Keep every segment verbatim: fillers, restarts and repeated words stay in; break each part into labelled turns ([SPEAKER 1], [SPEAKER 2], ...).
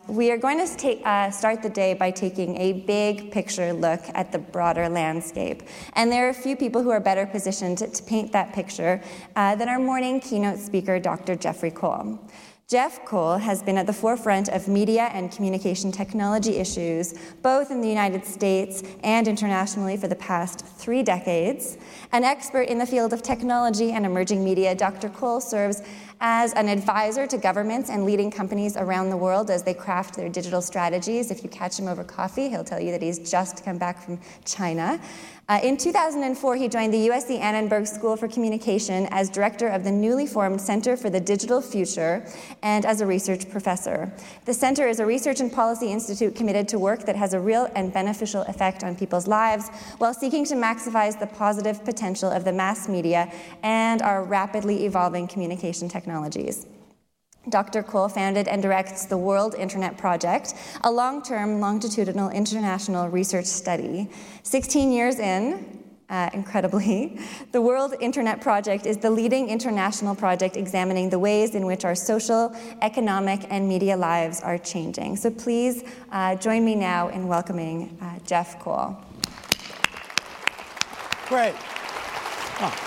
[SPEAKER 1] we are going to take, uh, start the day by taking a big picture look at the broader landscape. And there are a few people who are better positioned to, to paint that picture uh, than our morning keynote speaker, Doctor Jeffrey Cole. Jeff Cole has been at the forefront of media and communication technology issues, both in the United States and internationally for the past three decades. An expert in the field of technology and emerging media, Doctor Cole serves as an advisor to governments and leading companies around the world as they craft their digital strategies. If you catch him over coffee, he'll tell you that he's just come back from China. Uh, in two thousand four, he joined the U S C Annenberg School for Communication as director of the newly formed Center for the Digital Future and as a research professor. The center is a research and policy institute committed to work that has a real and beneficial effect on people's lives while seeking to maximize the positive potential of the mass media and our rapidly evolving communication technologies. Doctor Cole founded and directs the World Internet Project, a long-term, longitudinal international research study. sixteen years in, uh, incredibly, the World Internet Project is the leading international project examining the ways in which our social, economic, and media lives are changing. So please uh, join me now in welcoming uh, Jeff Cole.
[SPEAKER 2] Great. Oh.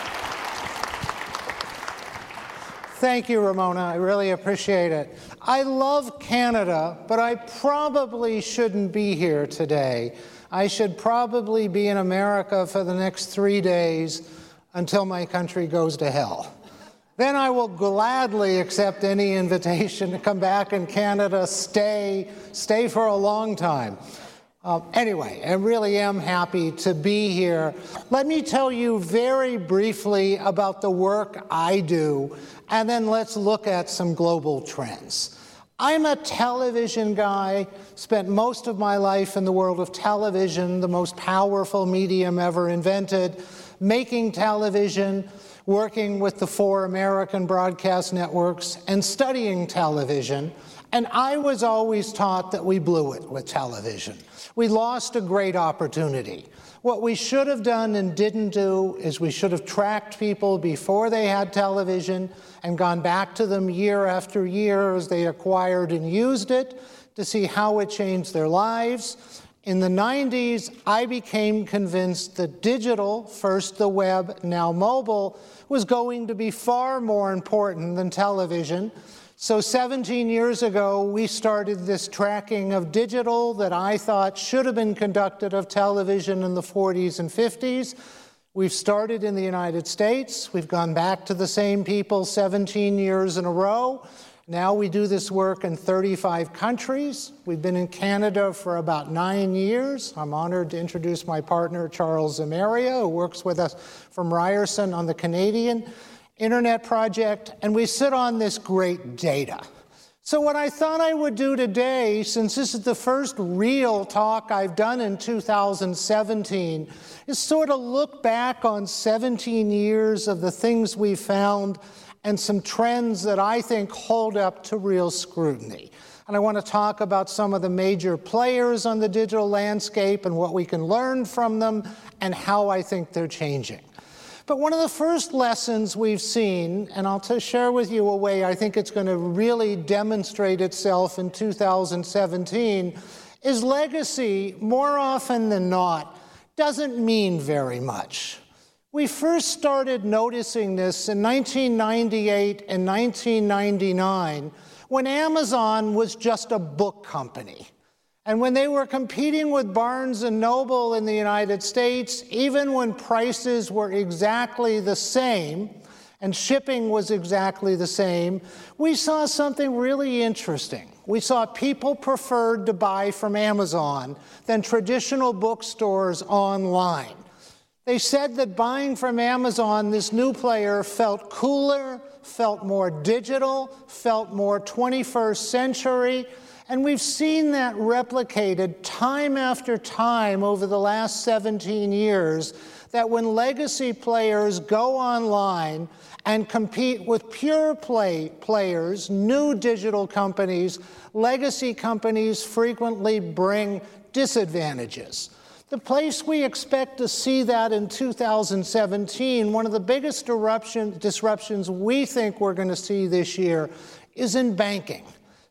[SPEAKER 2] Thank you, Ramona. I really appreciate it. I love Canada, but I probably shouldn't be here today. I should probably be in America for the next three days until my country goes to hell. Then I will gladly accept any invitation to come back in Canada, stay, stay for a long time. Uh, anyway, I really am happy to be here. Let me tell you very briefly about the work I do, and then let's look at some global trends. I'm a television guy, spent most of my life in the world of television, the most powerful medium ever invented, making television, working with the four American broadcast networks, and studying television. And I was always taught that we blew it with television. We lost a great opportunity. What we should have done and didn't do is we should have tracked people before they had television and gone back to them year after year as they acquired and used it to see how it changed their lives. In the nineties, I became convinced that digital, first the web, now mobile, was going to be far more important than television. So seventeen years ago, we started this tracking of digital that I thought should have been conducted of television in the forties and fifties. We've started in the United States. We've gone back to the same people seventeen years in a row. Now we do this work in thirty-five countries. We've been in Canada for about nine years. I'm honored to introduce my partner, Charles Zamaria, who works with us from Ryerson on the Canadian Internet Project, and we sit on this great data. So what I thought I would do today, since this is the first real talk I've done in two thousand seventeen, is sort of look back on seventeen years of the things we found and some trends that I think hold up to real scrutiny. And I want to talk about some of the major players on the digital landscape and what we can learn from them and how I think they're changing. But one of the first lessons we've seen, and I'll t- share with you a way I think it's going to really demonstrate itself in two thousand seventeen, is legacy, more often than not, doesn't mean very much. We first started noticing this in nineteen ninety-eight and nineteen ninety-nine when Amazon was just a book company. And when they were competing with Barnes and Noble in the United States, even when prices were exactly the same and shipping was exactly the same, we saw something really interesting. We saw people preferred to buy from Amazon than traditional bookstores online. They said that buying from Amazon, this new player, felt cooler, felt more digital, felt more twenty-first century. And we've seen that replicated time after time over the last seventeen years, that when legacy players go online and compete with pure play players, new digital companies, legacy companies frequently bring disadvantages. The place we expect to see that in two thousand seventeen, one of the biggest disruption, disruptions we think we're going to see this year is in banking.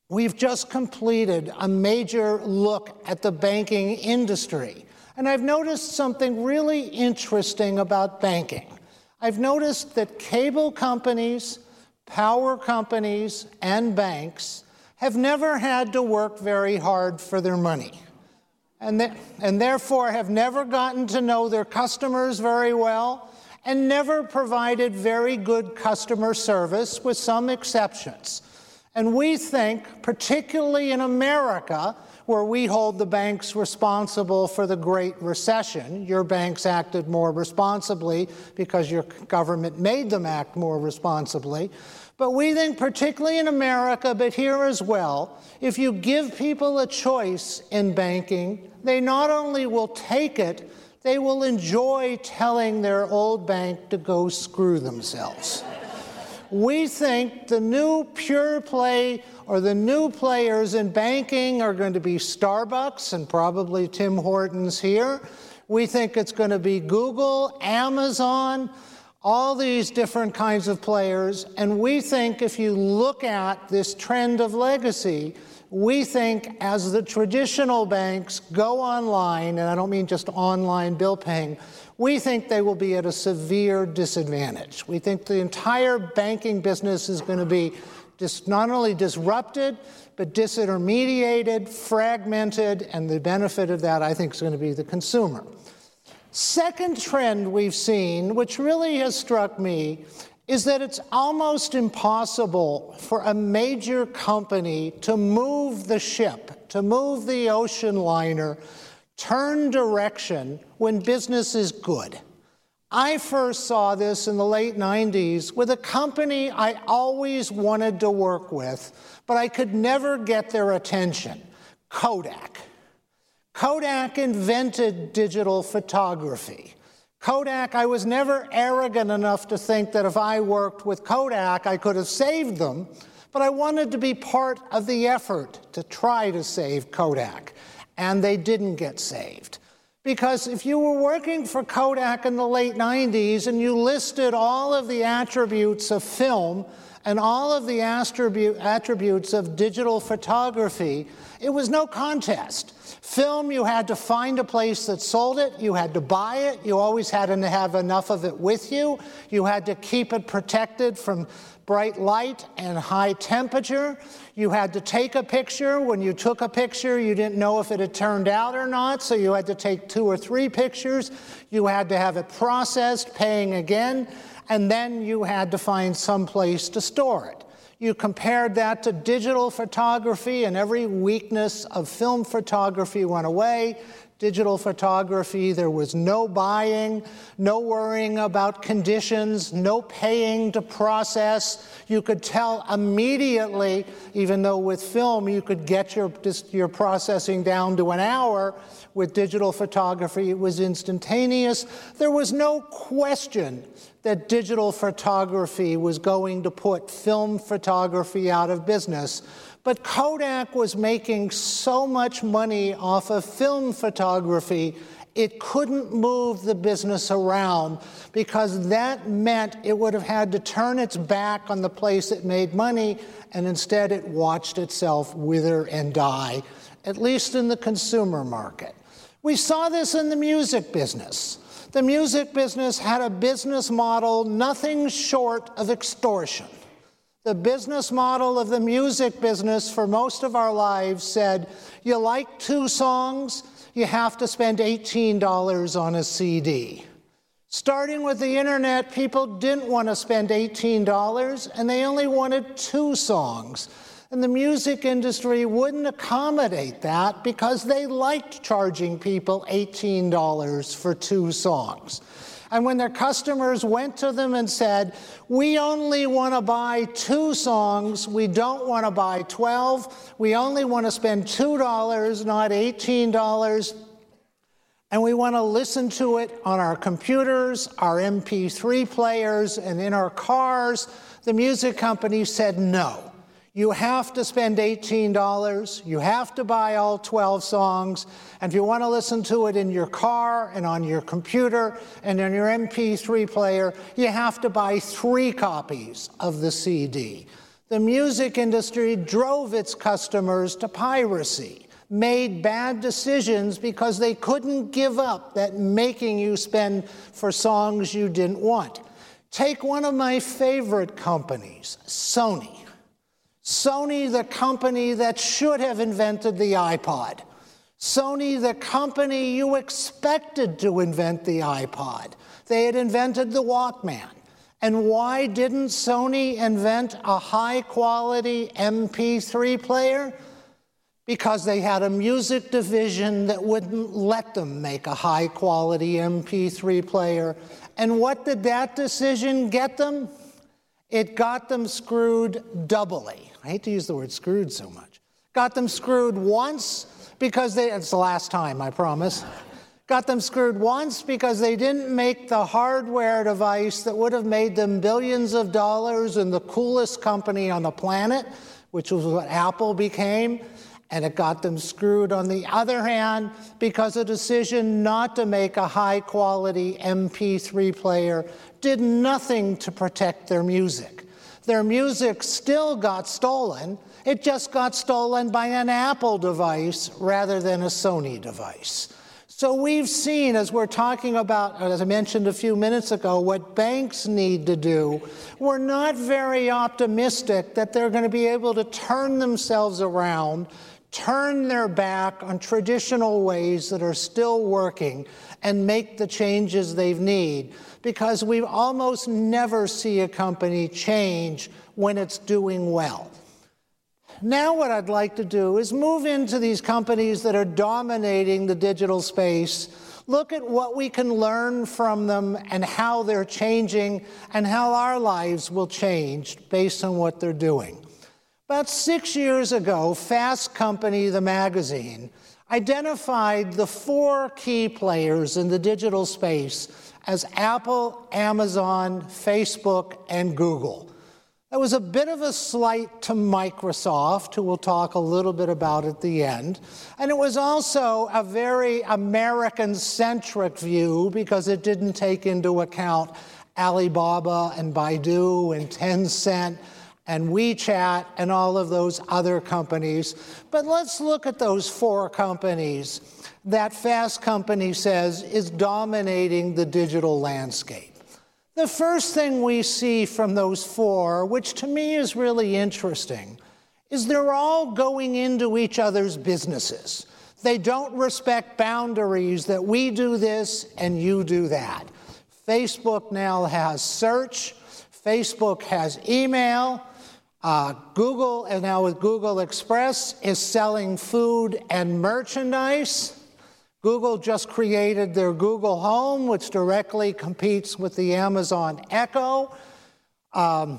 [SPEAKER 2] We've just completed a major look at the banking industry. And I've noticed something really interesting about banking. I've noticed that cable companies, power companies, and banks have never had to work very hard for their money, and, th- and therefore have never gotten to know their customers very well and never provided very good customer service, with some exceptions. And we think, particularly in America, where we hold the banks responsible for the Great Recession, your banks acted more responsibly because your government made them act more responsibly. But we think, particularly in America, but here as well, if you give people a choice in banking, they not only will take it, they will enjoy telling their old bank to go screw themselves. We think the new pure play or the new players in banking are going to be Starbucks and probably Tim Hortons here. We think it's going to be Google, Amazon, all these different kinds of players. And we think if you look at this trend of legacy, we think as the traditional banks go online, and I don't mean just online bill paying, we think they will be at a severe disadvantage. We think the entire banking business is going to be just not only disrupted, but disintermediated, fragmented, and the benefit of that, I think, is going to be the consumer. Second trend we've seen, which really has struck me, is that it's almost impossible for a major company to move the ship, to move the ocean liner, turn direction when business is good. I first saw this in the late nineties with a company I always wanted to work with, but I could never get their attention, Kodak. Kodak invented digital photography. Kodak, I was never arrogant enough to think that if I worked with Kodak, I could have saved them, but I wanted to be part of the effort to try to save Kodak. And they didn't get saved. Because if you were working for Kodak in the late nineties and you listed all of the attributes of film and all of the attributes of digital photography, it was no contest. Film, you had to find a place that sold it, you had to buy it, you always had to have enough of it with you, you had to keep it protected from bright light and high temperature. You had to take a picture. When you took a picture, you didn't know if it had turned out or not, so you had to take two or three pictures. You had to have it processed, paying again, and then you had to find some place to store it. You compared that to digital photography, and every weakness of film photography went away. Digital photography, there was no buying, no worrying about conditions, no paying to process. You could tell immediately, even though with film you could get your, your processing down to an hour, with digital photography it was instantaneous. There was no question that digital photography was going to put film photography out of business. But Kodak was making so much money off of film photography, it couldn't move the business around, because that meant it would have had to turn its back on the place it made money, and instead it watched itself wither and die, at least in the consumer market. We saw this in the music business. The music business had a business model nothing short of extortion. The business model of the music business for most of our lives said, you like two songs, you have to spend eighteen dollars on a C D. Starting with the internet, people didn't want to spend eighteen dollars, and they only wanted two songs. And the music industry wouldn't accommodate that because they liked charging people eighteen dollars for two songs. And when their customers went to them and said, we only want to buy two songs, we don't want to buy twelve, we only want to spend two dollars, not eighteen dollars, and we want to listen to it on our computers, our M P three players, and in our cars, the music company said no. You have to spend eighteen dollars, you have to buy all twelve songs, and if you want to listen to it in your car and on your computer and on your M P three player, you have to buy three copies of the C D. The music industry drove its customers to piracy, made bad decisions because they couldn't give up that making you spend for songs you didn't want. Take one of my favorite companies, Sony. Sony, the company that should have invented the iPod. Sony, the company you expected to invent the iPod. They had invented the Walkman. And why didn't Sony invent a high-quality M P three player? Because they had a music division that wouldn't let them make a high-quality M P three player. And what did that decision get them? It got them screwed doubly. I hate to use the word screwed so much. Got them screwed once because they, it's the last time, I promise. Got them screwed once because they didn't make the hardware device that would have made them billions of dollars and the coolest company on the planet, which was what Apple became. And it got them screwed, on the other hand, because a decision not to make a high-quality M P three player did nothing to protect their music. Their music still got stolen. It just got stolen by an Apple device rather than a Sony device. So we've seen, as we're talking about, as I mentioned a few minutes ago, what banks need to do, we're not very optimistic that they're going to be able to turn themselves around, turn their back on traditional ways that are still working, and make the changes they need, because we almost never see a company change when it's doing well. Now what I'd like to do is move into these companies that are dominating the digital space, look at what we can learn from them and how they're changing and how our lives will change based on what they're doing. About six years ago, Fast Company, the magazine, identified the four key players in the digital space as Apple, Amazon, Facebook, and Google. That was a bit of a slight to Microsoft, who we'll talk a little bit about at the end. And it was also a very American-centric view because it didn't take into account Alibaba and Baidu and Tencent and WeChat and all of those other companies. But let's look at those four companies that Fast Company says is dominating the digital landscape. The first thing we see from those four, which to me is really interesting, is they're all going into each other's businesses. They don't respect boundaries that we do this and you do that. Facebook now has search. Facebook has email. Uh, Google, and now with Google Express, is selling food and merchandise. Google just created their Google Home, which directly competes with the Amazon Echo. Um,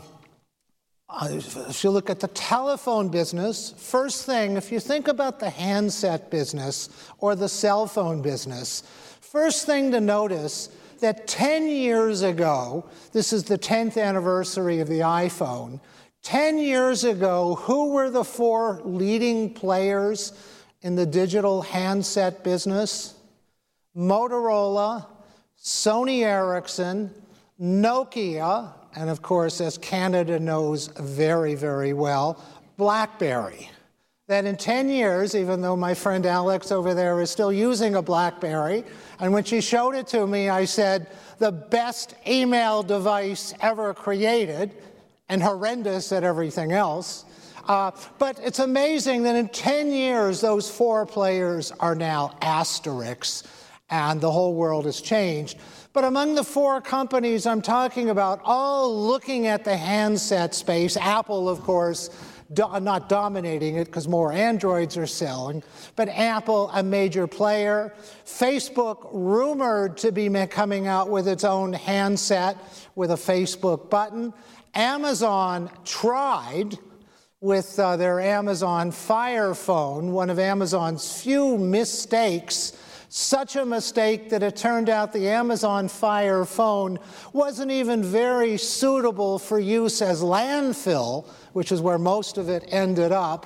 [SPEAKER 2] if you look at the telephone business, first thing, if you think about the handset business or the cell phone business, first thing to notice that ten years ago, this is the tenth anniversary of the iPhone, ten years ago, who were the four leading players in the digital handset business? Motorola, Sony Ericsson, Nokia, and of course, as Canada knows very, very well, BlackBerry. That in ten years, even though my friend Alex over there is still using a BlackBerry, and when she showed it to me, I said, the best email device ever created, and horrendous at everything else. Uh, but it's amazing that in ten years, those four players are now asterisks, and the whole world has changed. But among the four companies I'm talking about, all looking at the handset space, Apple, of course, do, not dominating it because more Androids are selling, but Apple, a major player. Facebook, rumored to be coming out with its own handset with a Facebook button. Amazon tried with uh, their Amazon Fire Phone, one of Amazon's few mistakes, such a mistake that it turned out the Amazon Fire Phone wasn't even very suitable for use as landfill, which is where most of it ended up.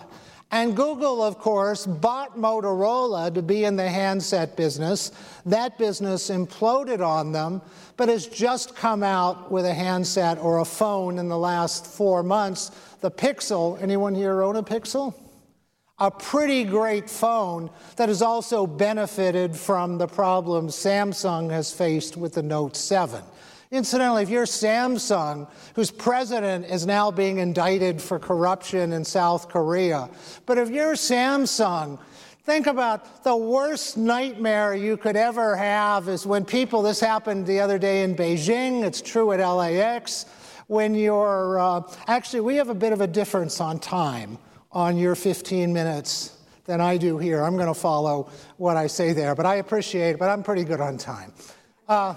[SPEAKER 2] And Google, of course, bought Motorola to be in the handset business. That business imploded on them, but has just come out with a handset or a phone in the last four months. The Pixel, anyone here own a Pixel? A pretty great phone that has also benefited from the problems Samsung has faced with the Note seven. Incidentally, if you're Samsung, whose president is now being indicted for corruption in South Korea, but if you're Samsung, think about the worst nightmare you could ever have is when people, this happened the other day in Beijing, it's true at L A X, when you're, uh, actually we have a bit of a difference on time on your fifteen minutes than I do here. I'm going to follow what I say there, but I appreciate it, but I'm pretty good on time. Uh,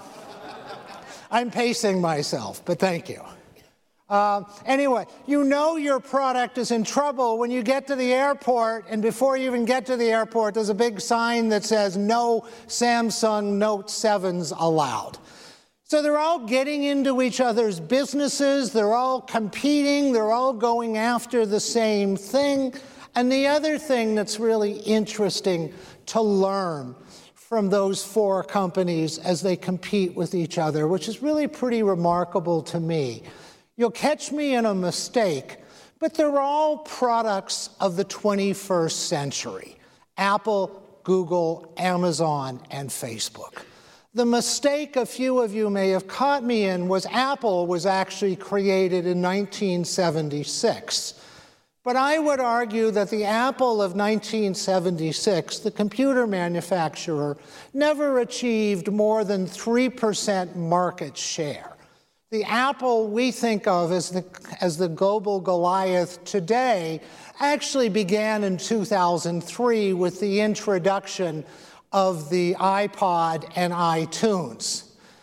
[SPEAKER 2] I'm pacing myself, but thank you. Uh, anyway, you know your product is in trouble when you get to the airport, and before you even get to the airport, there's a big sign that says, no Samsung Note sevens allowed. So they're all getting into each other's businesses, they're all competing, they're all going after the same thing. And the other thing that's really interesting to learn from those four companies as they compete with each other, which is really pretty remarkable to me. You'll catch me in a mistake, but they're all products of the twenty-first century. Apple, Google, Amazon, and Facebook. The mistake a few of you may have caught me in was Apple was actually created in nineteen seventy-six. But I would argue that the Apple of nineteen seventy-six, the computer manufacturer, never achieved more than three percent market share. The Apple we think of as the, as the global Goliath today actually began in two thousand three with the introduction of the iPod and iTunes.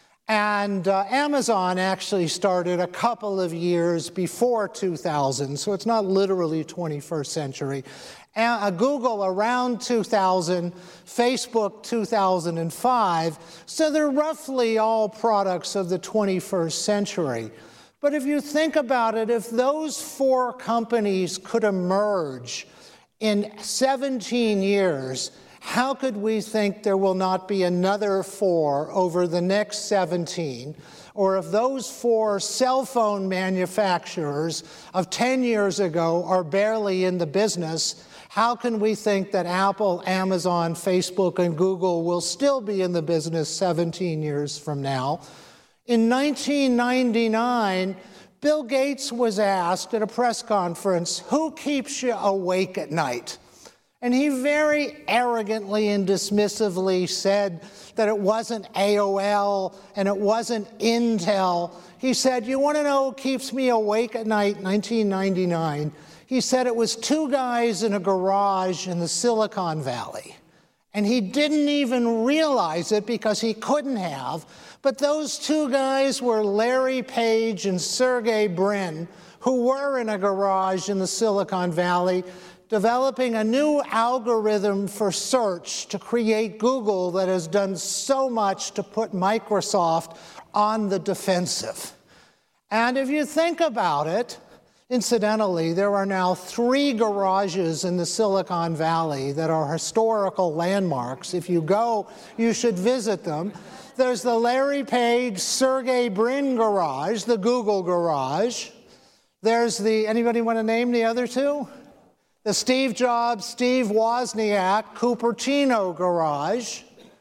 [SPEAKER 2] And uh, Amazon actually started a couple of years before two thousand, so it's not literally twenty-first century. Uh, Google around two thousand, Facebook two thousand five, so they're roughly all products of the twenty-first century. But if you think about it, if those four companies could emerge in seventeen years, how could we think there will not be another four over the next seventeen? Or if those four cell phone manufacturers of ten years ago are barely in the business, how can we think that Apple, Amazon, Facebook, and Google will still be in the business seventeen years from now? In nineteen ninety-nine, Bill Gates was asked at a press conference, who keeps you awake at night? And he very arrogantly and dismissively said that it wasn't A O L and it wasn't Intel. He said, you want to know who keeps me awake at night, nineteen ninety-nine? He said it was two guys in a garage in the Silicon Valley. And he didn't even realize it because he couldn't have. But those two guys were Larry Page and Sergey Brin, who were in a garage in the Silicon Valley, developing a new algorithm for search to create Google that has done so much to put Microsoft on the defensive. And if you think about it, incidentally, there are now three garages in the Silicon Valley that are historical landmarks. If you go, you should visit them. There's the Larry Page, Sergey Brin garage, the Google garage. There's the, anybody want to name the other two? The Steve Jobs, Steve Wozniak, Cupertino garage,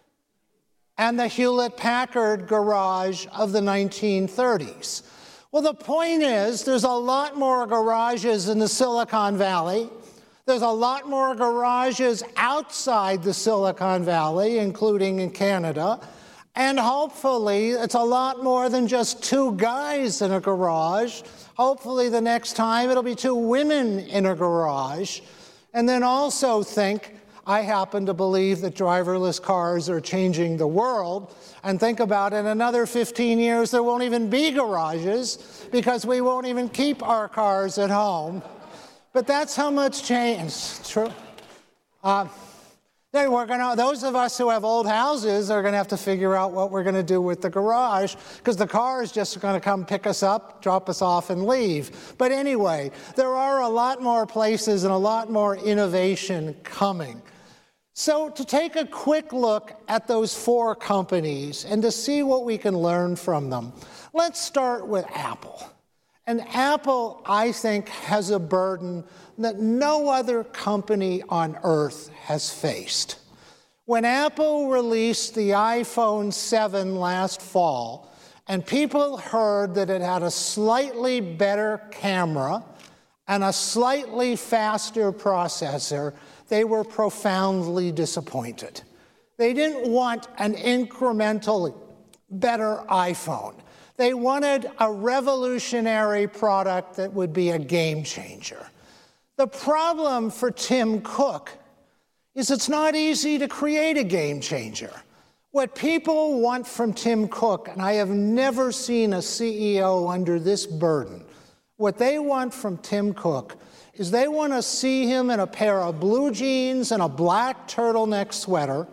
[SPEAKER 2] and the Hewlett-Packard garage of the nineteen thirties. Well, the point is, there's a lot more garages in the Silicon Valley. There's a lot more garages outside the Silicon Valley, including in Canada. And hopefully, it's a lot more than just two guys in a garage. Hopefully, the next time, it'll be two women in a garage. And then also think, I happen to believe that driverless cars are changing the world. And think about it, in another fifteen years, there won't even be garages because we won't even keep our cars at home. But that's how much change. True. Uh, Then we're gonna, those of us who have old houses are going to have to figure out what we're going to do with the garage, because the car is just going to come pick us up, drop us off, and leave. But anyway, there are a lot more places and a lot more innovation coming. So to take a quick look at those four companies and to see what we can learn from them, let's start with Apple. And Apple, I think, has a burden that no other company on earth has faced. When Apple released the iPhone seven last fall, and people heard that it had a slightly better camera and a slightly faster processor, they were profoundly disappointed. They didn't want an incrementally better iPhone. They wanted a revolutionary product that would be a game changer. The problem for Tim Cook is it's not easy to create a game changer. What people want from Tim Cook, and I have never seen a C E O under this burden, what they want from Tim Cook is they want to see him in a pair of blue jeans and a black turtleneck sweater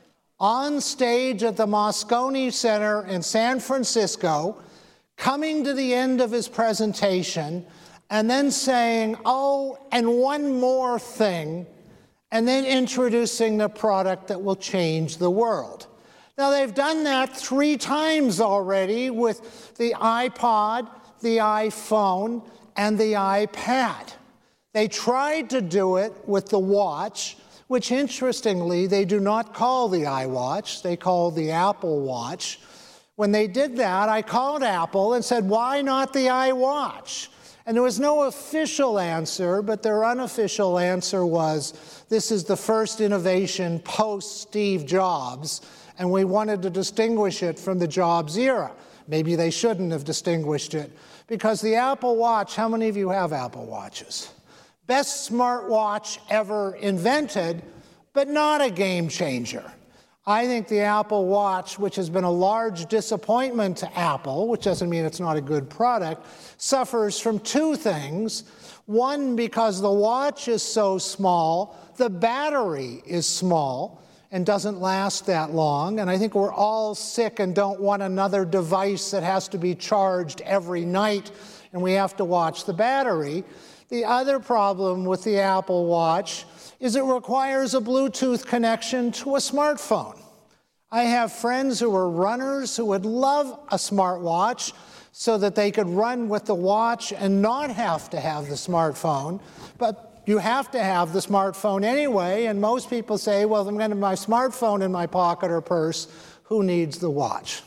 [SPEAKER 2] on stage at the Moscone Center in San Francisco, coming to the end of his presentation, and then saying, oh, and one more thing, and then introducing the product that will change the world. Now, they've done that three times already with the iPod, the iPhone, and the iPad. They tried to do it with the watch, which interestingly, they do not call the iWatch, they call the Apple Watch. When they did that, I called Apple and said, why not the iWatch? And there was no official answer, but their unofficial answer was, this is the first innovation post-Steve Jobs, and we wanted to distinguish it from the Jobs era. Maybe they shouldn't have distinguished it, because the Apple Watch, how many of you have Apple Watches? Best smartwatch ever invented, but not a game changer. I think the Apple Watch, which has been a large disappointment to Apple, which doesn't mean it's not a good product, suffers from two things. One, because the watch is so small, the battery is small and doesn't last that long. And I think we're all sick and don't want another device that has to be charged every night and we have to watch the battery. The other problem with the Apple Watch is it requires a Bluetooth connection to a smartphone. I have friends who are runners who would love a smartwatch so that they could run with the watch and not have to have the smartphone, but you have to have the smartphone anyway, and most people say, well, I'm going to have my smartphone in my pocket or purse, who needs the watch?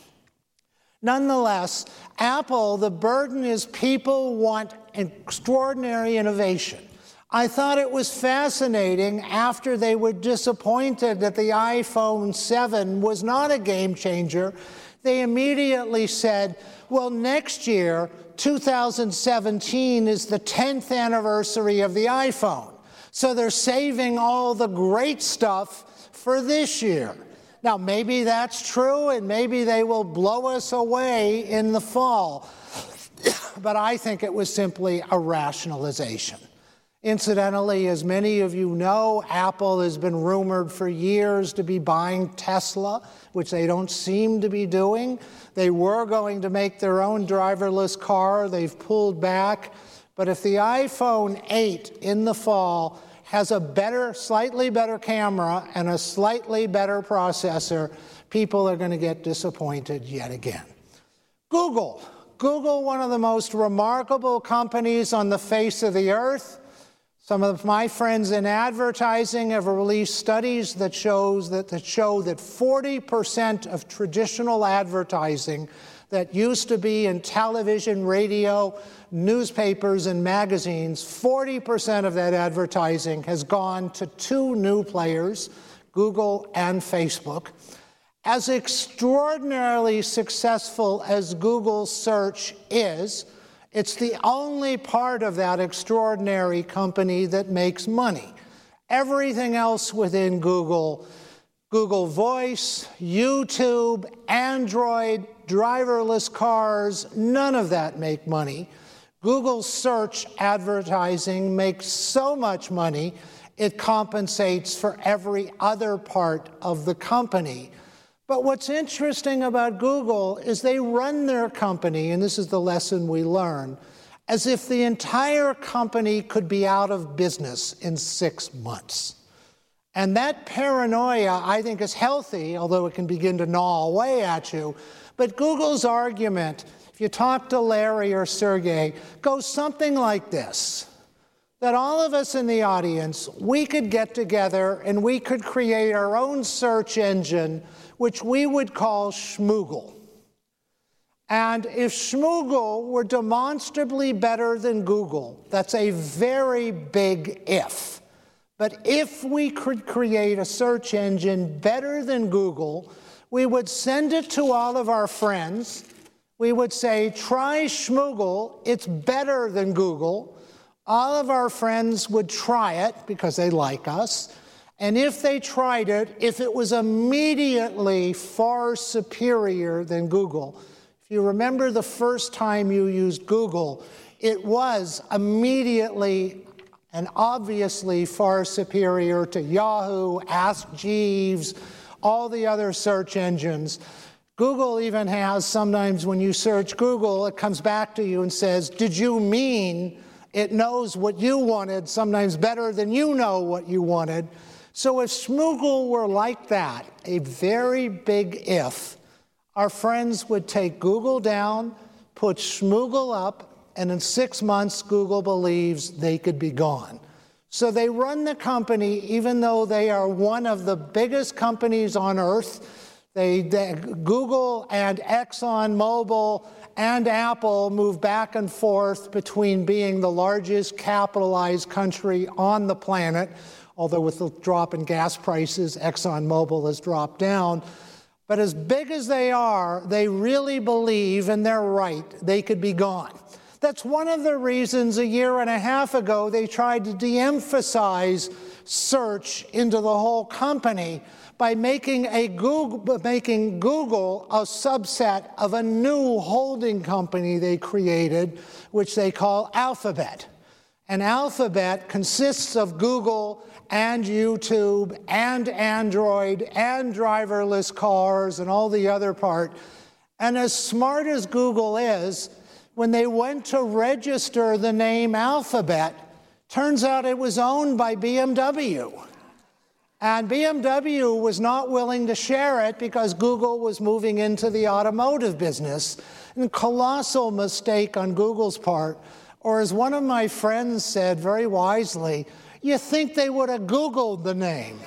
[SPEAKER 2] Nonetheless, Apple, the burden is people want extraordinary innovation. I thought it was fascinating after they were disappointed that the iPhone seven was not a game changer. They immediately said, well, next year, two thousand seventeen, is the tenth anniversary of the iPhone. So they're saving all the great stuff for this year. Now, maybe that's true, and maybe they will blow us away in the fall. But I think it was simply a rationalization. Incidentally, as many of you know, Apple has been rumored for years to be buying Tesla, which they don't seem to be doing. They were going to make their own driverless car. They've pulled back. But if the iPhone eight in the fall has a better, slightly better camera and a slightly better processor, people are going to get disappointed yet again. Google. Google, one of the most remarkable companies on the face of the earth. Some of my friends in advertising have released studies that shows that, that show that forty percent of traditional advertising that used to be in television, radio, newspapers, and magazines, forty percent of that advertising has gone to two new players, Google and Facebook. As extraordinarily successful as Google search is, it's the only part of that extraordinary company that makes money. Everything else within Google, Google Voice, YouTube, Android, driverless cars, none of that make money. Google search advertising makes so much money, it compensates for every other part of the company. But what's interesting about Google is they run their company, and this is the lesson we learn, as if the entire company could be out of business in six months. And that paranoia, I think, is healthy, although it can begin to gnaw away at you. But Google's argument, if you talk to Larry or Sergey, goes something like this, that all of us in the audience, we could get together and we could create our own search engine, which we would call Schmoogle. And if Schmoogle were demonstrably better than Google, that's a very big if. But if we could create a search engine better than Google, we would send it to all of our friends. We would say, try Schmoogle, it's better than Google. All of our friends would try it because they like us. And if they tried it, if it was immediately far superior than Google, if you remember the first time you used Google, it was immediately and obviously far superior to Yahoo, Ask Jeeves, all the other search engines. Google even has, sometimes when you search Google, it comes back to you and says, did you mean? It knows what you wanted, sometimes better than you know what you wanted. So if Schmoogle were like that, a very big if, our friends would take Google down, put Schmoogle up, and in six months, Google believes they could be gone. So they run the company, even though they are one of the biggest companies on earth. They, they Google and ExxonMobil and Apple move back and forth between being the largest capitalized country on the planet, although with the drop in gas prices, ExxonMobil has dropped down. But as big as they are, they really believe, and they're right, they could be gone. That's one of the reasons a year and a half ago they tried to de-emphasize search into the whole company by making, a Google, making Google a subset of a new holding company they created, which they call Alphabet. And Alphabet consists of Google and YouTube and Android and driverless cars and all the other part. And as smart as Google is, when they went to register the name Alphabet, turns out it was owned by B M W. And B M W was not willing to share it because Google was moving into the automotive business. And a colossal mistake on Google's part. Or as one of my friends said very wisely, you think they would have Googled the name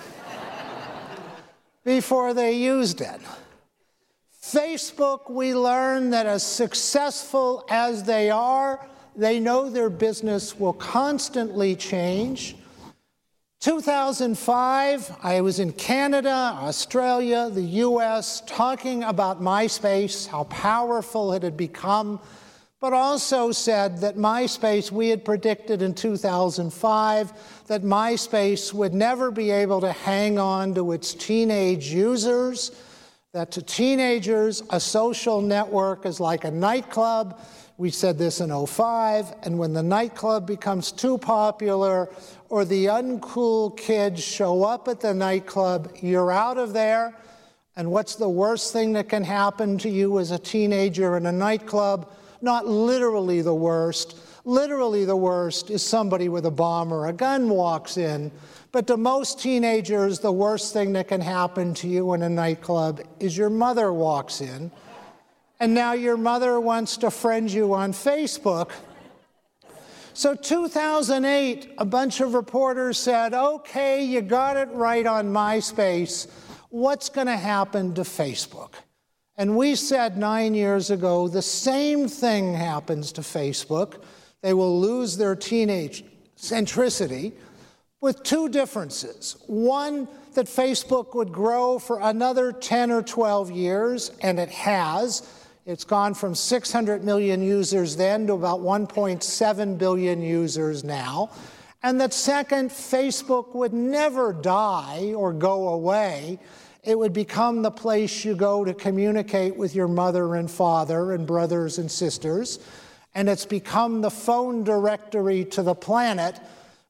[SPEAKER 2] before they used it. Facebook, we learn that as successful as they are, they know their business will constantly change. two thousand five, I was in Canada, Australia, the U S, talking about MySpace, how powerful it had become, but also said that MySpace, we had predicted in two thousand five, that MySpace would never be able to hang on to its teenage users, that to teenagers, a social network is like a nightclub. We said this in oh five, and when the nightclub becomes too popular or the uncool kids show up at the nightclub, you're out of there. And what's the worst thing that can happen to you as a teenager in a nightclub? Not literally the worst. Literally the worst is somebody with a bomb or a gun walks in. But to most teenagers, the worst thing that can happen to you in a nightclub is your mother walks in. And now your mother wants to friend you on Facebook. So two thousand eight, a bunch of reporters said, okay, you got it right on MySpace. What's going to happen to Facebook? And we said nine years ago, the same thing happens to Facebook. They will lose their teenage centricity with two differences. One, that Facebook would grow for another ten or twelve years, and it has. It's gone from six hundred million users then to about one point seven billion users now. And that second, Facebook would never die or go away. It would become the place you go to communicate with your mother and father and brothers and sisters. And it's become the phone directory to the planet.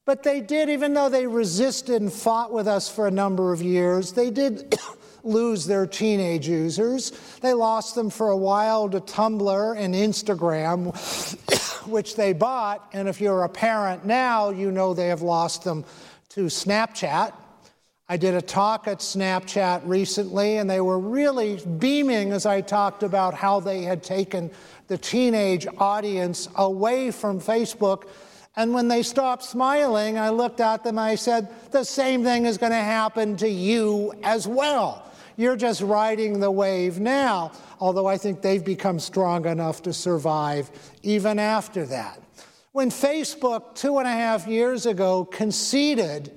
[SPEAKER 2] But they did, even though they resisted and fought with us for a number of years, they did lose their teenage users. They lost them for a while to Tumblr and Instagram, which they bought. And if you're a parent now, you know they have lost them to Snapchat. I did a talk at Snapchat recently, and they were really beaming as I talked about how they had taken the teenage audience away from Facebook. And when they stopped smiling, I looked at them and I said, the same thing is going to happen to you as well. You're just riding the wave now, although I think they've become strong enough to survive even after that. When Facebook, two and a half years ago, conceded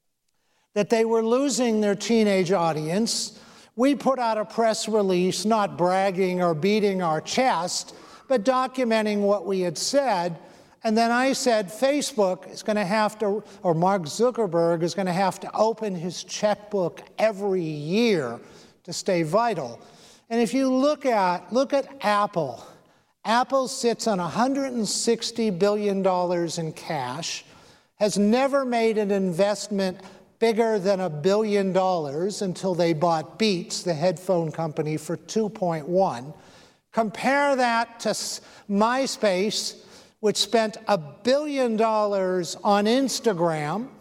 [SPEAKER 2] that they were losing their teenage audience, we put out a press release, not bragging or beating our chest, but documenting what we had said. And then I said, Facebook is going to have to, or Mark Zuckerberg is going to have to open his checkbook every year to stay vital. And if you look at, look at Apple. Apple sits on one hundred sixty billion dollars in cash, has never made an investment bigger than a billion dollars until they bought Beats, the headphone company, for two point one. Compare that to MySpace, which spent a billion dollars on Instagram,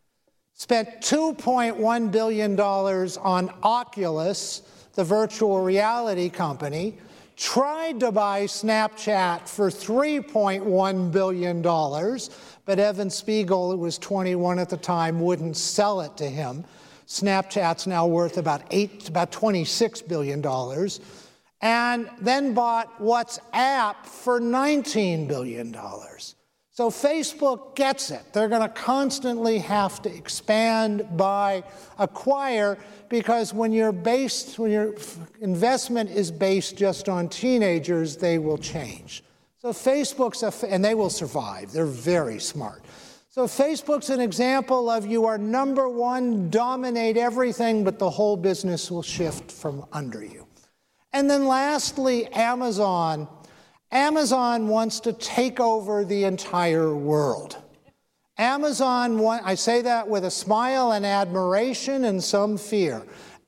[SPEAKER 2] spent two point one billion dollars on Oculus, the virtual reality company, tried to buy Snapchat for three point one billion dollars, but Evan Spiegel, who was twenty-one at the time, wouldn't sell it to him. Snapchat's now worth about eight, about twenty-six billion dollars, and then bought WhatsApp for nineteen billion dollars. So Facebook gets it. They're going to constantly have to expand, buy, acquire, because when you're based, when your investment is based just on teenagers, they will change. So Facebook's, a, and they will survive. They're very smart. So Facebook's an example of you are number one, dominate everything, but the whole business will shift from under you. And then lastly, Amazon. Amazon wants to take over the entire world. Amazon, want, I say that with a smile and admiration and some fear.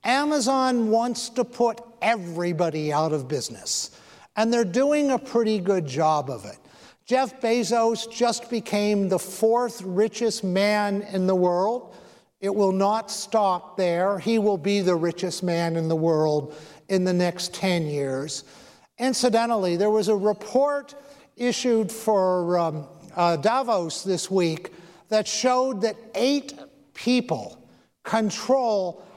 [SPEAKER 2] Amazon wants to put everybody out of business, and they're doing a pretty good job of it. Jeff Bezos just became the fourth richest man in the world. It will not stop there. He will be the richest man in the world in the next ten years. Incidentally, there was a report issued for um, uh, Davos this week that showed that eight people control,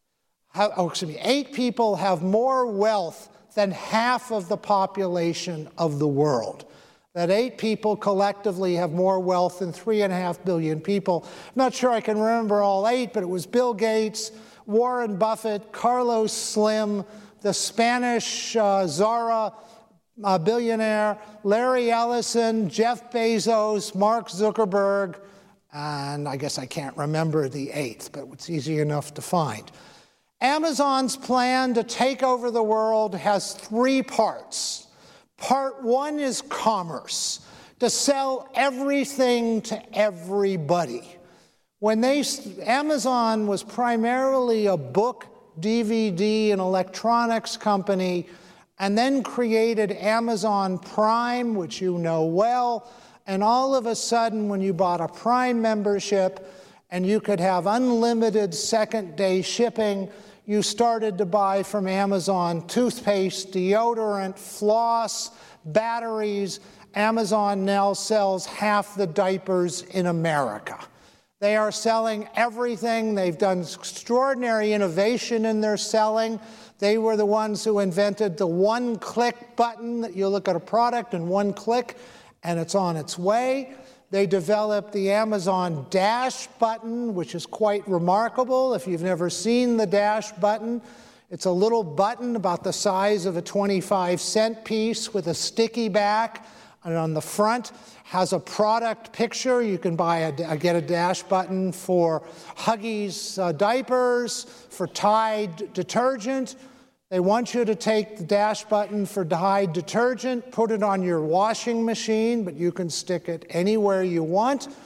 [SPEAKER 2] have, oh, excuse me, eight people have more wealth than half of the population of the world. That eight people collectively have more wealth than three and a half billion people. I'm not sure I can remember all eight, but it was Bill Gates, Warren Buffett, Carlos Slim, the Spanish uh, Zara uh, billionaire, Larry Ellison, Jeff Bezos, Mark Zuckerberg, and I guess I can't remember the eighth, but it's easy enough to find. Amazon's plan to take over the world has three parts. Part one is commerce, to sell everything to everybody. When they, Amazon was primarily a book, D V D, and electronics company, and then created Amazon Prime, which you know well, and all of a sudden when you bought a Prime membership and you could have unlimited second-day shipping, you started to buy from Amazon toothpaste, deodorant, floss, batteries. Amazon now sells half the diapers in America. They are selling everything. They've done extraordinary innovation in their selling. They were the ones who invented the one-click button that you look at a product in one click and it's on its way. They developed the Amazon Dash button, which is quite remarkable. If you've never seen the Dash button, it's a little button about the size of a twenty-five cent piece with a sticky back, and on the front has a product picture. You can buy a, get a Dash button for Huggies uh, diapers, for Tide detergent. They want you to take the Dash button for Tide detergent, put it on your washing machine, but you can stick it anywhere you want.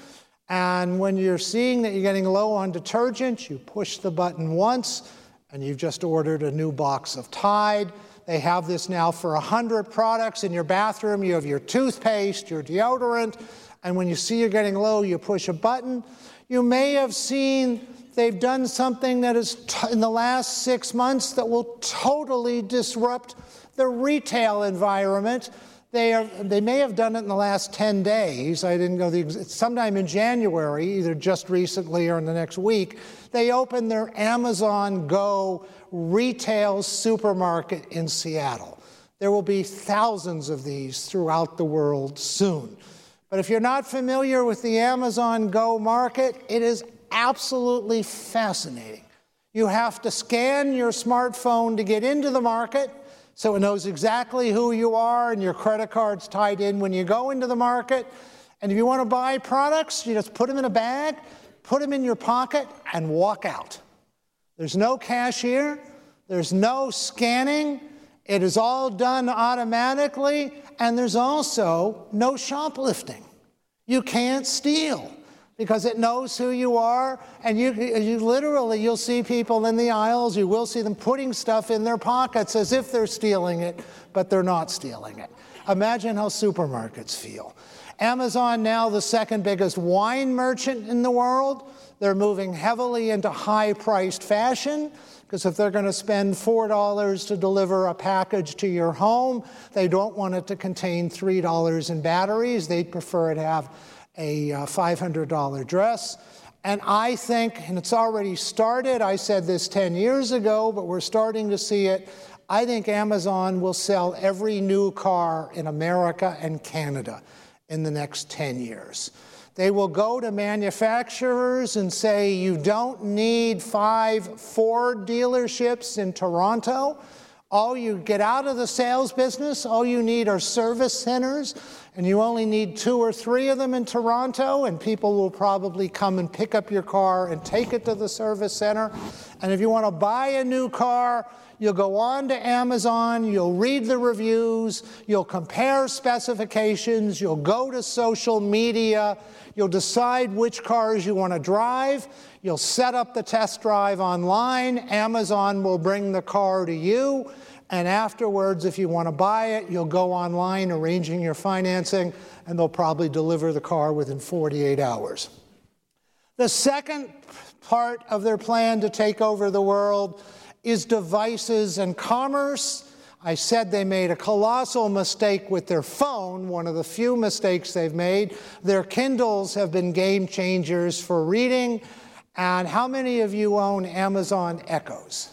[SPEAKER 2] And when you're seeing that you're getting low on detergent, you push the button once, and you've just ordered a new box of Tide. They have this now for one hundred products in your bathroom. You have your toothpaste, your deodorant, and when you see you're getting low, you push a button. You may have seen they've done something that is t- in the last six months that will totally disrupt the retail environment. They, are, they may have done it in the last ten days. I didn't go the sometime in January, either just recently or in the next week. They opened their Amazon Go retail supermarket in Seattle. There will be thousands of these throughout the world soon. But if you're not familiar with the Amazon Go market, it is absolutely fascinating. You have to scan your smartphone to get into the market, so it knows exactly who you are and your credit card's tied in when you go into the market. And if you want to buy products, you just put them in a bag, put them in your pocket, and walk out. There's no cashier. There's no scanning. It is all done automatically. And there's also no shoplifting. You can't steal because it knows who you are. And you, you literally, you'll see people in the aisles. You will see them putting stuff in their pockets as if they're stealing it, but they're not stealing it. Imagine how supermarkets feel. Amazon, now the second biggest wine merchant in the world. They're moving heavily into high-priced fashion, because if they're going to spend four dollars to deliver a package to your home, they don't want it to contain three dollars in batteries. They'd prefer it to have a uh, five hundred dollar dress. And I think, and it's already started, I said this ten years ago, but we're starting to see it, I think Amazon will sell every new car in America and Canada in the next ten years. They will go to manufacturers and say, you don't need five Ford dealerships in Toronto. All you get out of the sales business, all you need are service centers, and you only need two or three of them in Toronto, and people will probably come and pick up your car and take it to the service center. And if you want to buy a new car, you'll go on to Amazon, you'll read the reviews, you'll compare specifications, you'll go to social media, you'll decide which cars you want to drive, you'll set up the test drive online, Amazon will bring the car to you, and afterwards, if you want to buy it, you'll go online arranging your financing, and they'll probably deliver the car within forty-eight hours. The second part of their plan to take over the world is devices and commerce. I said they made a colossal mistake with their phone, one of the few mistakes they've made. Their Kindles have been game changers for reading. And how many of you own Amazon Echoes?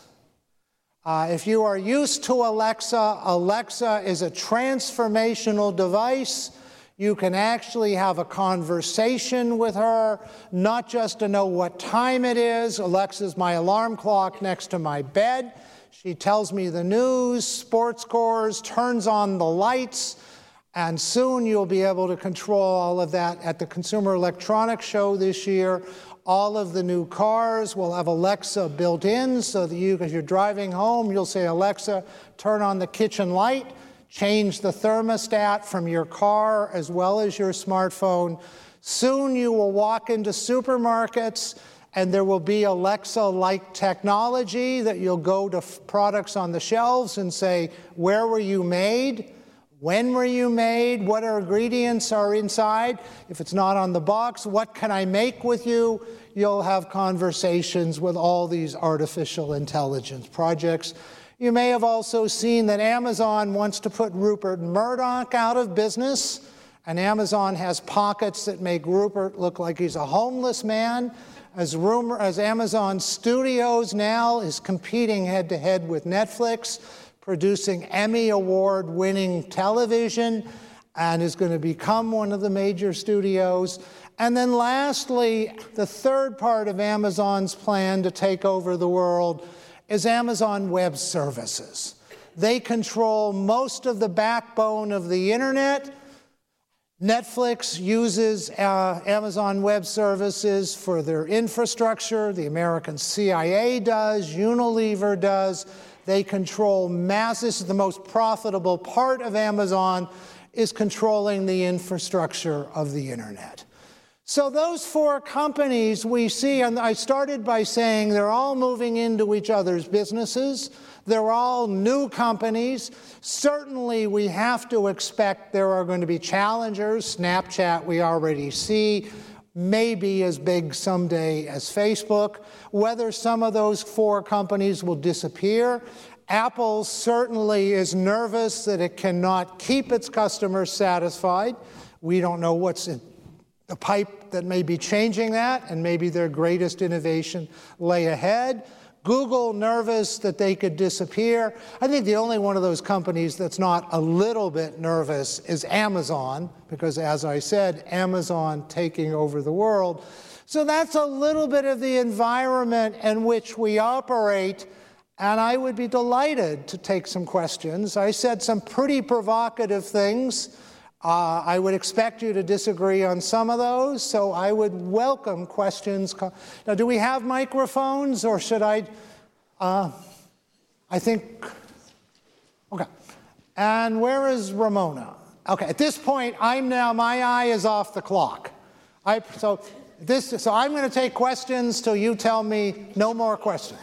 [SPEAKER 2] Uh, if you are used to Alexa, Alexa is a transformational device. You can actually have a conversation with her, not just to know what time it is. Alexa's my alarm clock next to my bed. She tells me the news, sports scores, turns on the lights, and soon you'll be able to control all of that. At the Consumer Electronics Show this year, all of the new cars will have Alexa built in, so that you, as you're driving home, you'll say, Alexa, turn on the kitchen light. Change the thermostat from your car as well as your smartphone. Soon you will walk into supermarkets and there will be Alexa-like technology that you'll go to f- products on the shelves and say, where were you made? When were you made? What ingredients are inside? If it's not on the box, what can I make with you? You'll have conversations with all these artificial intelligence projects. You may have also seen that Amazon wants to put Rupert Murdoch out of business, and Amazon has pockets that make Rupert look like he's a homeless man, as, rumor, as Amazon Studios now is competing head-to-head with Netflix, producing Emmy Award-winning television, and is going to become one of the major studios. And then lastly, the third part of Amazon's plan to take over the world is Amazon Web Services. They control most of the backbone of the internet. Netflix uses uh, Amazon Web Services for their infrastructure. The American C I A does, Unilever does. They control mass. This is the most profitable part of Amazon, is controlling the infrastructure of the internet. So those four companies we see, and I started by saying they're all moving into each other's businesses. They're all new companies. Certainly we have to expect there are going to be challengers. Snapchat we already see, maybe as big someday as Facebook. Whether some of those four companies will disappear. Apple certainly is nervous that it cannot keep its customers satisfied. We don't know what's in the pipe that may be changing that, and maybe their greatest innovation lay ahead. Google nervous that they could disappear. I think the only one of those companies that's not a little bit nervous is Amazon, because as I said, Amazon taking over the world. So that's a little bit of the environment in which we operate, and I would be delighted to take some questions. I said some pretty provocative things. Uh, I would expect you to disagree on some of those, so I would welcome questions. Now, do we have microphones, or should I? Uh, I think, okay. And where is Ramona? Okay, at this point, I'm now, my eye is off the clock. I, so, this, so I'm going to take questions till you tell me no more questions.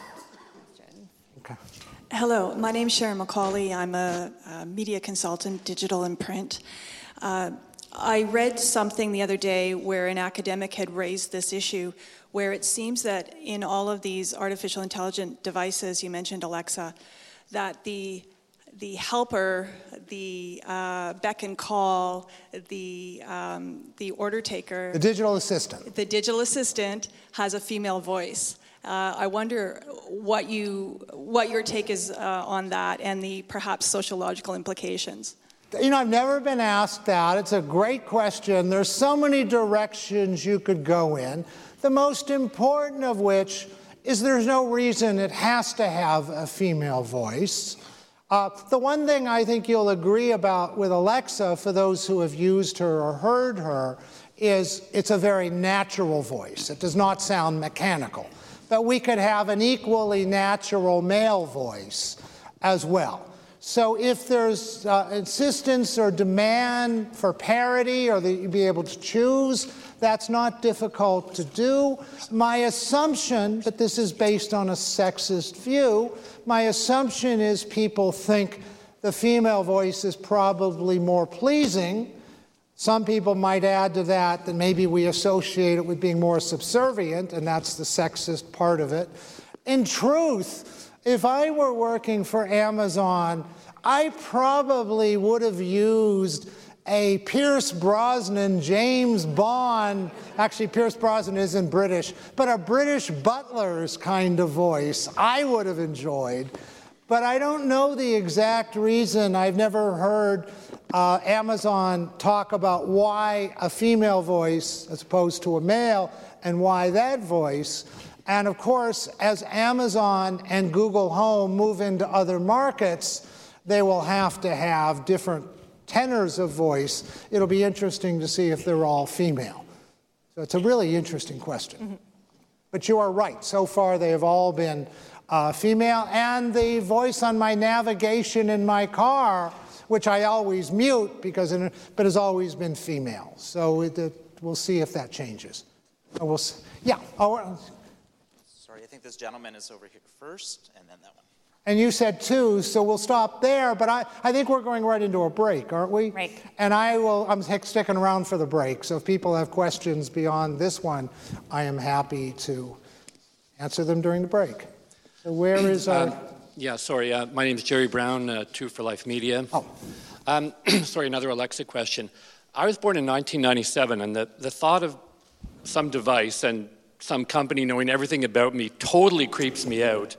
[SPEAKER 2] Okay.
[SPEAKER 3] Hello, my name is Sharon McCauley. I'm a, a media consultant, digital and print. Uh, I read something the other day where an academic had raised this issue, where it seems that in all of these artificial intelligent devices, you mentioned Alexa, that the the helper, the uh, beck and call, the um, the order taker,
[SPEAKER 2] the digital assistant,
[SPEAKER 3] the digital assistant has a female voice. Uh, I wonder what you what your take is uh, on that and the perhaps sociological implications.
[SPEAKER 2] You know, I've never been asked that. It's a great question. There's so many directions you could go in, the most important of which is there's no reason it has to have a female voice. Uh, the one thing I think you'll agree about with Alexa, for those who have used her or heard her, is it's a very natural voice. It does not sound mechanical. But we could have an equally natural male voice as well. So if there's uh, insistence or demand for parity, or that you be able to choose, that's not difficult to do. My assumption, but this is based on a sexist view, my assumption is people think the female voice is probably more pleasing. Some people might add to that that maybe we associate it with being more subservient, and that's the sexist part of it. In truth, if I were working for Amazon, I probably would have used a Pierce Brosnan, James Bond, actually Pierce Brosnan isn't British, but a British butler's kind of voice I would have enjoyed. But I don't know the exact reason. I've never heard uh, Amazon talk about why a female voice as opposed to a male, and why that voice. And of course, as Amazon and Google Home move into other markets, they will have to have different tenors of voice. It'll be interesting to see if they're all female. So it's a really interesting question. Mm-hmm. But you are right. So far, they have all been uh, female. And the voice on my navigation in my car, which I always mute, because in, but has always been female. So it, it, we'll see if that changes. Or we'll see. Yeah. Oh,
[SPEAKER 4] Sorry, I think this gentleman is over here first, and then that one.
[SPEAKER 2] And you said two, so we'll stop there. But I, I think we're going right into a break, aren't we?
[SPEAKER 1] Right.
[SPEAKER 2] And I will, I'm sticking around for the break. So if people have questions beyond this one, I am happy to answer them during the break. So where is our...
[SPEAKER 5] Uh, yeah, sorry. Uh, my name is Jerry Brown, uh, True for Life Media.
[SPEAKER 2] Oh.
[SPEAKER 5] Um, sorry, another Alexa question. I was born in nineteen ninety-seven, and the, the thought of some device and some company knowing everything about me totally creeps me out.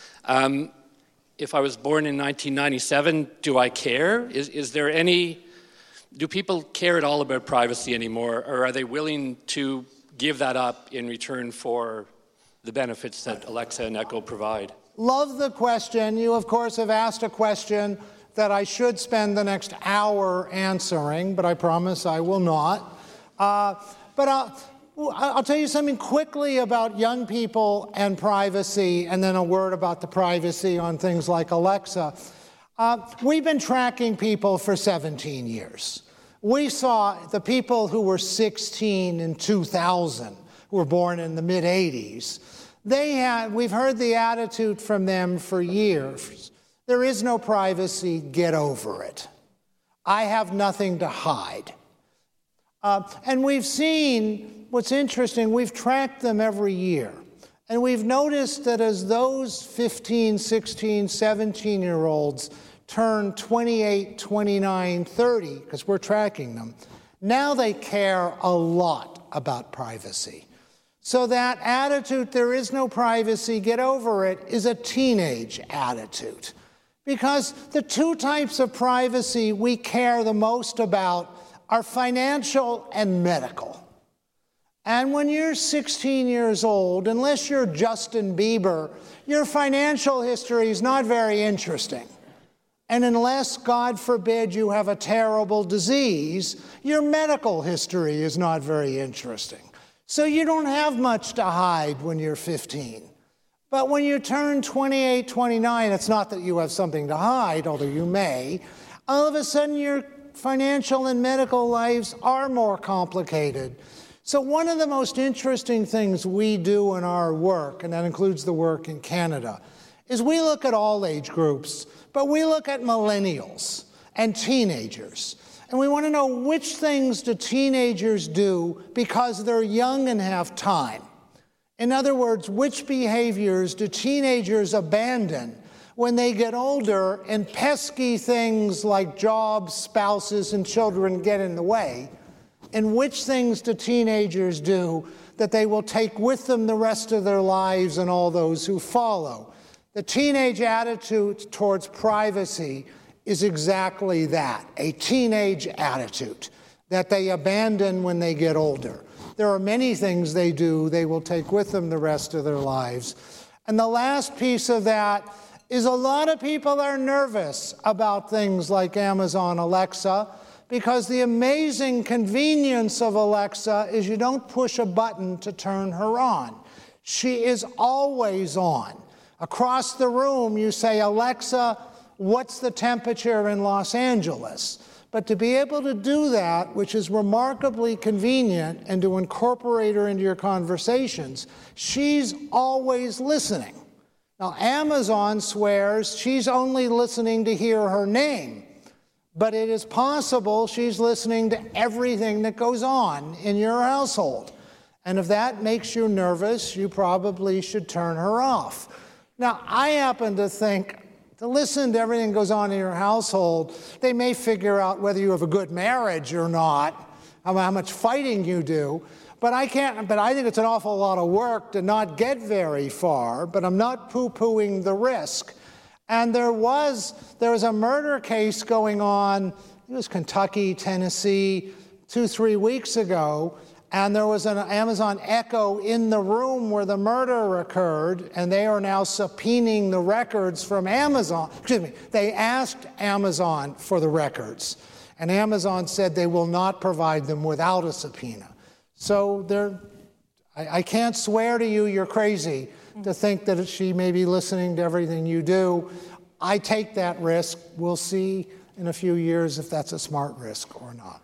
[SPEAKER 5] Um, if I was born in nineteen ninety-seven, do I care? Is, is there any, do people care at all about privacy anymore, or are they willing to give that up in return for the benefits that Alexa and Echo provide?
[SPEAKER 2] Love the question. You, of course, have asked a question that I should spend the next hour answering, but I promise I will not. Uh, but I'll, I'll tell you something quickly about young people and privacy, and then a word about the privacy on things like Alexa. Uh, we've been tracking people for seventeen years. We saw the people who were sixteen in two thousand, who were born in the mid eighties, they had, we've heard the attitude from them for years. There is no privacy, get over it. I have nothing to hide. Uh, and we've seen, what's interesting, we've tracked them every year. And we've noticed that as those fifteen, sixteen, seventeen-year-olds turn twenty-eight, twenty-nine, thirty, because we're tracking them, now they care a lot about privacy. So that attitude, there is no privacy, get over it, is a teenage attitude. Because the two types of privacy we care the most about are financial and medical. And when you're sixteen years old, unless you're Justin Bieber, your financial history is not very interesting. And unless, God forbid, you have a terrible disease, your medical history is not very interesting. So you don't have much to hide when you're fifteen. But when you turn twenty-eight, twenty-nine, it's not that you have something to hide, although you may. All of a sudden, your financial and medical lives are more complicated. So one of the most interesting things we do in our work, and that includes the work in Canada, is we look at all age groups, but we look at millennials and teenagers. And we want to know which things do teenagers do because they're young and have time. In other words, which behaviors do teenagers abandon when they get older and pesky things like jobs, spouses, and children get in the way? And which things do teenagers do that they will take with them the rest of their lives and all those who follow? The teenage attitude towards privacy is exactly that, a teenage attitude that they abandon when they get older. There are many things they do they will take with them the rest of their lives. And the last piece of that is a lot of people are nervous about things like Amazon Alexa, because the amazing convenience of Alexa is you don't push a button to turn her on. She is always on. Across the room, you say, Alexa, what's the temperature in Los Angeles? But to be able to do that, which is remarkably convenient, and to incorporate her into your conversations, she's always listening. Now, Amazon swears she's only listening to hear her name, but it is possible she's listening to everything that goes on in your household. And if that makes you nervous, you probably should turn her off. Now, I happen to think to listen to everything that goes on in your household, they may figure out whether you have a good marriage or not, how much fighting you do. But I can't, but I think it's an awful lot of work to not get very far, but I'm not poo-pooing the risk. And there was, there was a murder case going on, it was Kentucky, Tennessee, two, three weeks ago, and there was an Amazon Echo in the room where the murder occurred, and they are now subpoenaing the records from Amazon. Excuse me, they asked Amazon for the records, and Amazon said they will not provide them without a subpoena. So there, I, I can't swear to you you're crazy to think that she may be listening to everything you do. I take that risk. We'll see in a few years if that's a smart risk or not.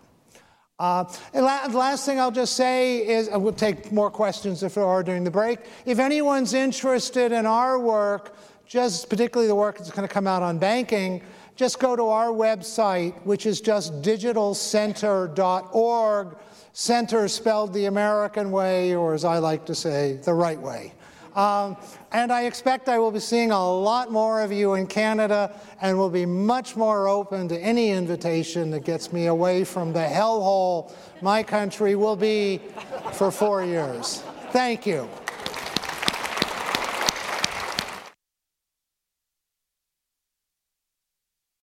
[SPEAKER 2] Uh, and la- last thing I'll just say is, uh, we'll take more questions if there are during the break. If anyone's interested in our work, just particularly the work that's going to come out on banking, just go to our website, which is just digital center dot org. Center spelled the American way, or as I like to say, the right way. Um, and I expect I will be seeing a lot more of you in Canada, and will be much more open to any invitation that gets me away from the hellhole my country will be for four years. Thank you.